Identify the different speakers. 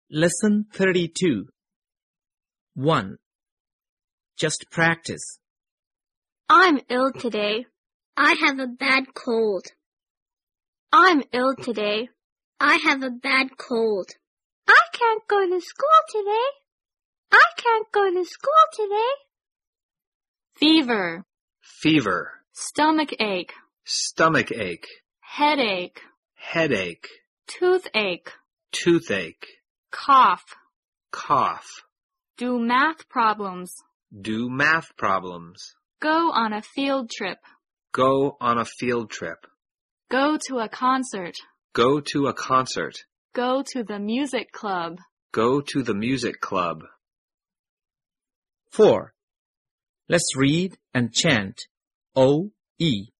Speaker 1: Lesson 32. 1. Just practice.
Speaker 2: I'm ill today. I have a bad cold. I'm ill today. I have a bad cold. I can't go to school today. I can't go to school today.
Speaker 3: Fever.
Speaker 4: Fever.
Speaker 3: Stomach ache.
Speaker 4: Stomach ache.
Speaker 3: Headache.
Speaker 4: Headache.
Speaker 3: Toothache.
Speaker 4: Toothache.
Speaker 3: Cough.
Speaker 4: Cough.
Speaker 3: Do math problems.
Speaker 4: Do math problems.
Speaker 3: Go on a field trip.
Speaker 4: Go on a field trip.
Speaker 3: Go to a concert.
Speaker 4: Go to a concert.
Speaker 3: Go to the music club.
Speaker 4: Go to the music club.
Speaker 1: 4. Let's read and chant O-E.